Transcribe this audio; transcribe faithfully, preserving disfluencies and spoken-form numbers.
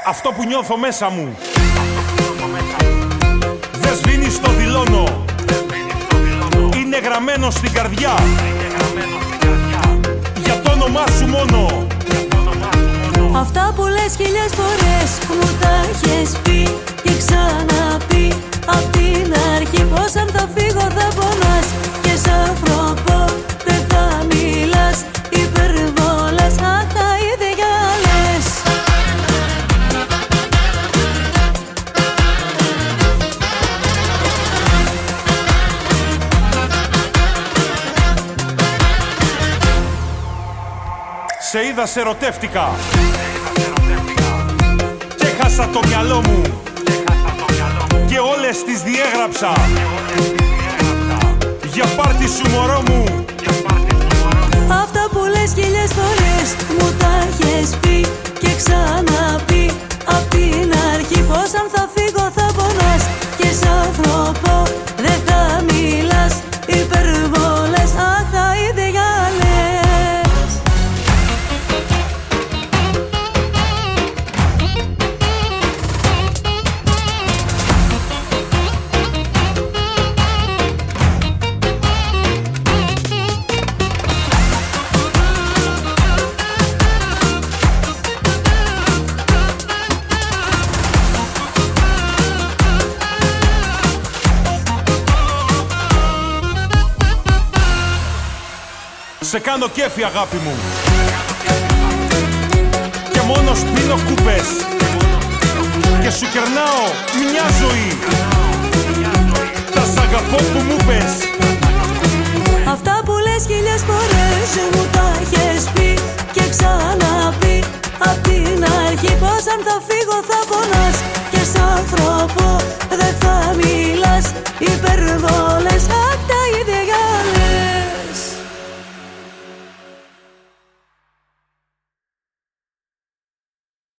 Αυτό που νιώθω μέσα μου δεν σβήνει, στο δηλώνω. Είναι γραμμένο στην καρδιά για το όνομά σου μόνο. Αυτά που λες χίλιες φορές μου τα έχεις πει και ξαναπεί απ' την αρχή, πως αν θα φύγω θα πονάς και σαν ανθρωπό δεν θα μιλάς. Υπερβολές, αχ, τα ίδια λες. Σε είδα, σε ερωτεύτηκα και χάσα το μυαλό μου και όλες τις διέγραψα για πάρτι σου, μωρό μου. Αυτά που λες χίλιες φορές μου τα έχεις πει και ξαναπεί απ' την αρχή, πως αν θα φύγω θα πονάς και σαν ανθρωπό δεν θα μιλάς. Υπερβολές, αχ, τα ίδια λες. Σε κάνω κέφι, αγάπη μου, και μόνος πίνω κούπες και σου κερνάω μια ζωή. Τα σ' αγαπώ που μου πες. Αυτά που λες χίλιες φορές μου τα έχεις πει και ξαναπεί απ' την αρχή, πως αν θα φύγω θα πονάς και σαν ανθρωπό δεν θα μιλάς. Υπερβολές.